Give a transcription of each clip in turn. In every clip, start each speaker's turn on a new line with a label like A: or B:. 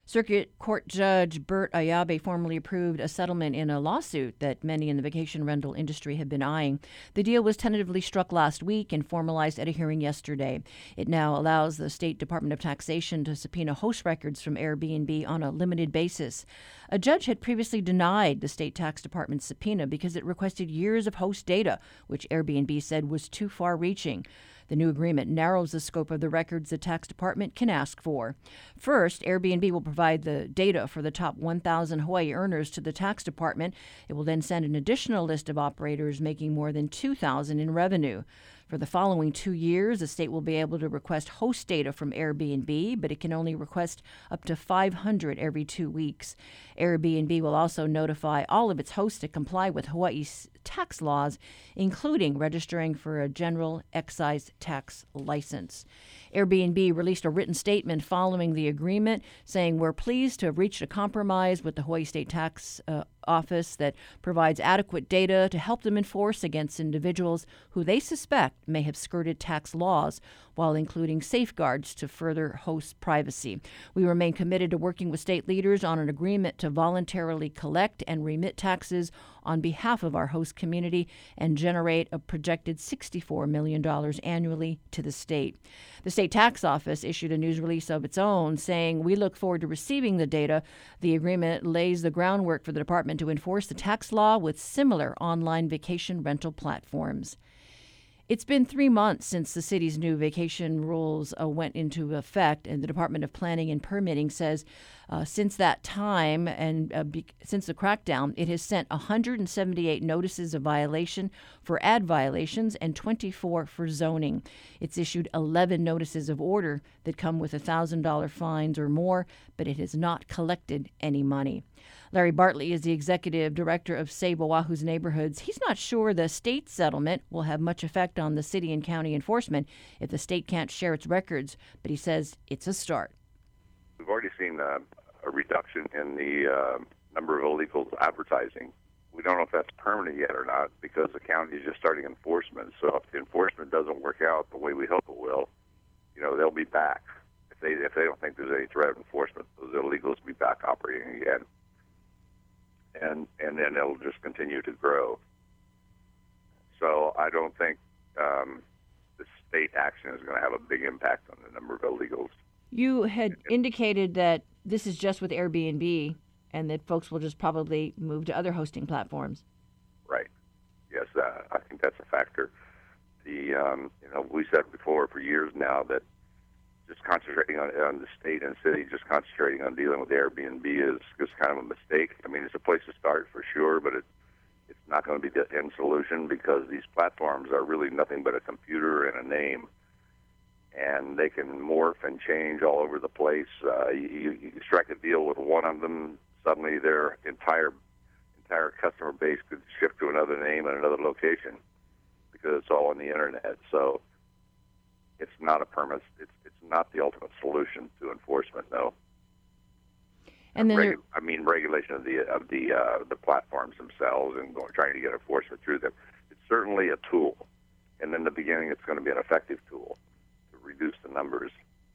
A: Circuit Court Judge Bert Ayabe formally approved a settlement in a lawsuit that many in the vacation rental industry have been eyeing. The deal was tentatively struck last week and formalized at a hearing yesterday. It now allows the State Department of Taxation to subpoena host records from Airbnb on a limited basis. A judge had previously denied the state tax department's subpoena because it requested years of host data, which Airbnb said was too far-reaching. The new agreement narrows the scope of the records the tax department can ask for. First, Airbnb will provide the data for the top 1,000 Hawaii earners to the tax department. It will then send an additional list of operators making more than $2,000 in revenue. For the following 2 years, the state will be able to request host data from Airbnb, but it can only request up to 500 every 2 weeks. Airbnb will also notify all of its hosts to comply with Hawaii's tax laws, including registering for a general excise tax license. Airbnb released a written statement following the agreement, saying, "We're pleased to have reached a compromise with the Hawaii State Tax Office that provides adequate data to help them enforce against individuals who they suspect may have skirted tax laws, while including safeguards to further host privacy. We remain committed to working with state leaders on an agreement to voluntarily collect and remit taxes on behalf of our host community and generate a projected $64 million annually to the state." The state tax office issued a news release of its own saying, "We look forward to receiving the data. The agreement lays the groundwork for the department to enforce the tax law with similar online vacation rental platforms." It's been 3 months since the city's new vacation rules went into effect, and the Department of Planning and Permitting says since that time and since the crackdown, it has sent 178 notices of violation for ad violations and 24 for zoning. It's issued 11 notices of order that come with $1,000 fines or more, but it has not collected any money. Larry Bartley is the executive director of Save Oahu's Neighborhoods. He's not sure the state settlement will have much effect on the city and county enforcement if the state can't share its records, but he says it's a start.
B: We've already seen a reduction in the number of illegals advertising. We don't know if that's permanent yet or not because the county is just starting enforcement. So if the enforcement doesn't work out the way we hope it will, they'll be back. If they don't think there's any threat of enforcement, those illegals will be back operating again. And then it'll just continue to grow. So I don't think the state action is going to have a big impact on the number of illegals.
A: You had indicated that this is just with Airbnb and that folks will just probably move to other hosting platforms.
B: Right. Yes, I think that's a factor. We said before for years now that just concentrating on the state and city, just concentrating on dealing with Airbnb is just kind of a mistake. I mean, it's a place to start for sure, but it's not going to be the end solution because these platforms are really nothing but a computer and a name, and they can morph and change all over the place. You strike a deal with one of them, suddenly their entire customer base could shift to another name and another location because it's all on the internet. So it's not a permit. It's not the ultimate solution to enforcement, no.
A: And then
B: regulation of the platforms themselves and trying to get enforcement through them. It's certainly a tool, and in the beginning, it's going to be an effective tool to reduce the numbers.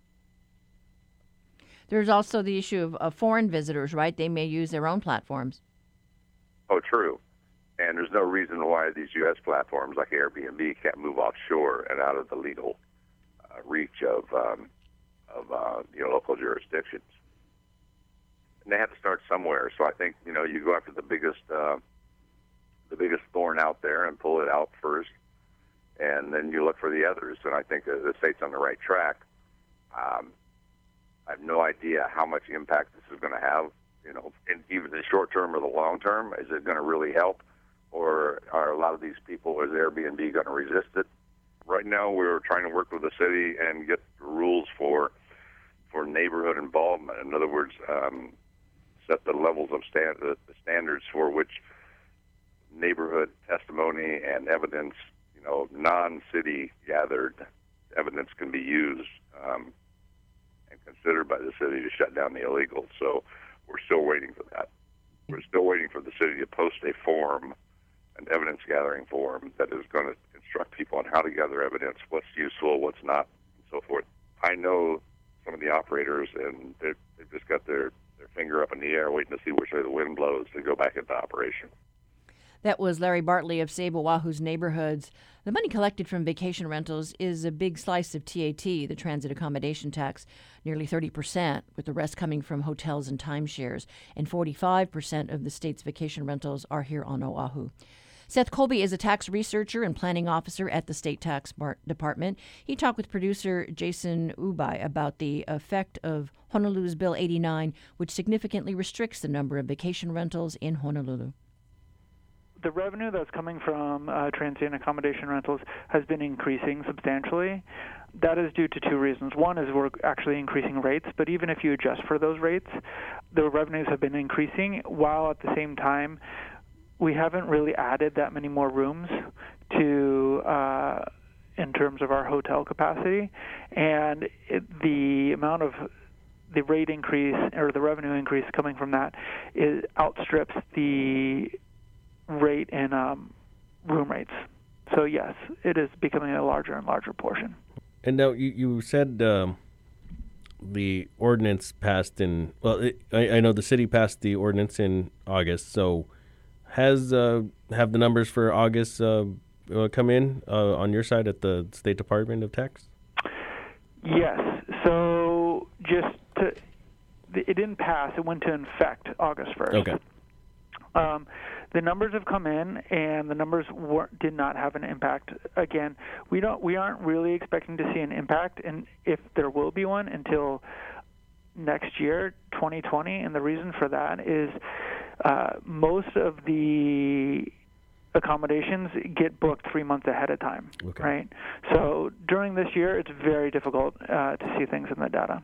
A: There's also the issue of foreign visitors, right? They may use their own platforms.
B: Oh, true. And there's no reason why these U.S. platforms like Airbnb can't move offshore and out of the legal reach of local jurisdictions. And they have to start somewhere. So I think you go after the biggest thorn out there and pull it out first, and then you look for the others. And I think the state's on the right track. I have no idea how much impact this is going to have, in either the short term or the long term. Is it going to really help, or are a lot of these people, is Airbnb going to resist it? Right now, we're trying to work with the city and get rules for neighborhood involvement. In other words, set the levels of the standards for which neighborhood testimony and evidence, non-city gathered evidence can be used and considered by the city to shut down the illegals. So we're still waiting for that. We're still waiting for the city to post a form, an evidence gathering form that is going to instruct people on how to gather evidence, what's useful, what's not, and so forth. I know some of the operators, and they've just got their finger up in the air, waiting to see which way the wind blows to go back into operation.
A: That was Larry Bartley of Save Oahu's Neighborhoods. The money collected from vacation rentals is a big slice of TAT, the transit accommodation tax, nearly 30%, with the rest coming from hotels and timeshares. And 45% of the state's vacation rentals are here on Oahu. Seth Colby is a tax researcher and planning officer at the State Tax Department. He talked with producer Jason Ubai about the effect of Honolulu's Bill 89, which significantly restricts the number of vacation rentals in Honolulu.
C: The revenue that's coming from transient accommodation rentals has been increasing substantially. That is due to two reasons. One is we're actually increasing rates, but even if you adjust for those rates, the revenues have been increasing, while at the same time we haven't really added that many more rooms to in terms of our hotel capacity, and the amount of the rate increase or the revenue increase coming from that outstrips the rate in room rates. So yes, it is becoming a larger and larger portion.
D: And now you said the ordinance passed in, I know the city passed the ordinance in August, so have the numbers for August come in on your side at the State Department of Tax?
C: Yes. So it didn't pass. It went to effect August 1st.
D: Okay.
C: The numbers have come in, and the numbers did not have an impact. Again, we aren't really expecting to see an impact, and if there will be one, until next year, 2020. And the reason for that is most of the accommodations get booked 3 months ahead of time,
D: okay.
C: Right? So during this year, it's very difficult to see things in the data.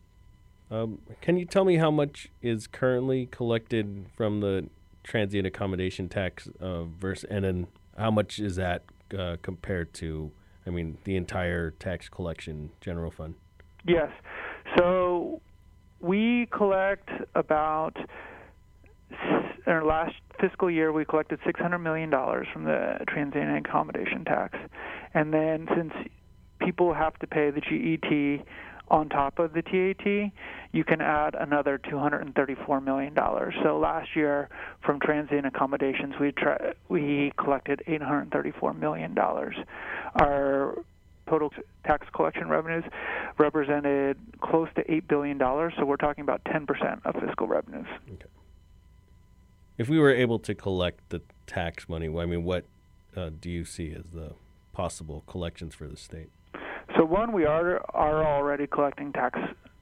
D: Can you tell me how much is currently collected from the transient accommodation tax and then how much is that compared to, the entire tax collection general fund?
C: Yes. So we collect about, in our last fiscal year, we collected $600 million from the transient accommodation tax. And then since people have to pay the GET on top of the TAT, you can add another $234 million. So last year, from transient accommodations, we collected $834 million. Our total tax collection revenues represented close to $8 billion, so we're talking about 10% of fiscal revenues.
D: Okay. If we were able to collect the tax money, what do you see as the possible collections for the state?
C: So one, we are already collecting tax.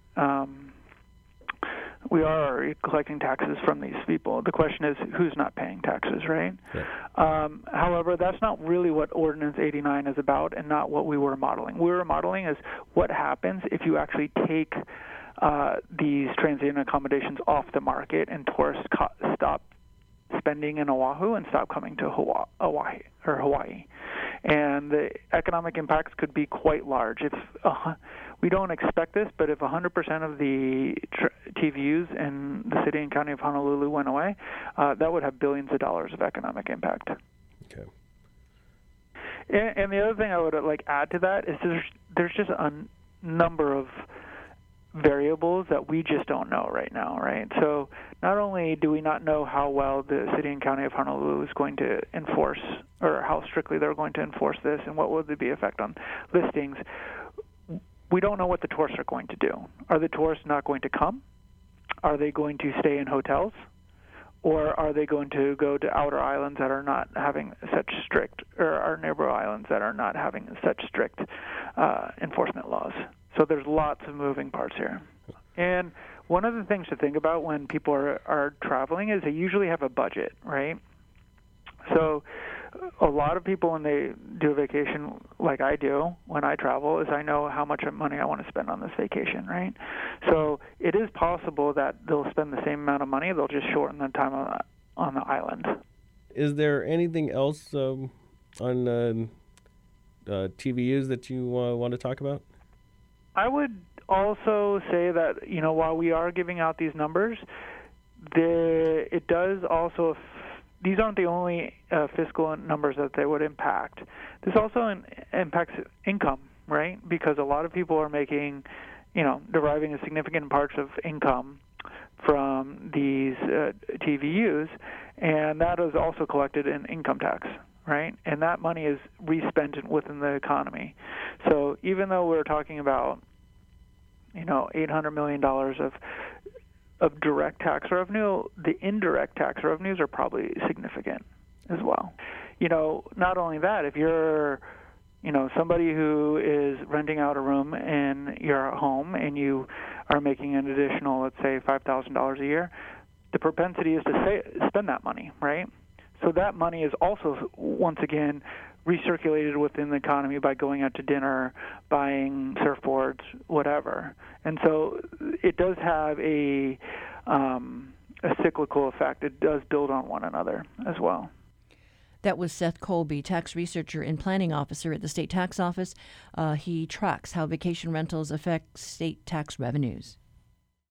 C: We are already collecting taxes from these people. The question is, who's not paying taxes, right?
D: Yeah.
C: However, that's not really what Ordinance 89 is about, and not what we were modeling. We were modeling is what happens if you actually take these transient accommodations off the market and tourists stop spending in Oahu and stop coming to Hawaii. And the economic impacts could be quite large. If we don't expect this, but if 100% of the TVUs in the city and county of Honolulu went away, that would have billions of dollars of economic impact.
D: Okay.
C: And the other thing I would add to that is there's just a number of variables that we just don't know right now, right? So not only do we not know how well the city and county of Honolulu is going to enforce, or how strictly they're going to enforce this, and what will be the effect on listings, we don't know what the tourists are going to do. Are the tourists not going to come? Are they going to stay in hotels? Or are they going to go to outer islands that are not having such strict, or our neighbor islands that are not having such strict enforcement laws? So there's lots of moving parts here. And one of the things to think about when people are traveling is they usually have a budget, right? So a lot of people, when they do a vacation like I do when I travel, is I know how much money I want to spend on this vacation, right? So it is possible that they'll spend the same amount of money, they'll just shorten the time on the island.
D: Is there anything else on TVUs that you want to talk about?
C: I would also say that, while we are giving out these numbers, it does also, these aren't the only fiscal numbers that they would impact. This also impacts income, right? Because a lot of people are making deriving a significant parts of income from these TVUs, and that is also collected in income tax, right? And that money is respent within the economy. So even though we're talking about, $800 million of direct tax revenue, the indirect tax revenues are probably significant as well. Not only that, if you're somebody who is renting out a room in your home and you are making an additional, let's say, $5,000 a year, the propensity is to spend that money, right? So that money is also, once again, recirculated within the economy by going out to dinner, buying surfboards, whatever. And so it does have a cyclical effect. It does build on one another as well.
A: That was Seth Colby, tax researcher and planning officer at the state tax office. He tracks how vacation rentals affect state tax revenues.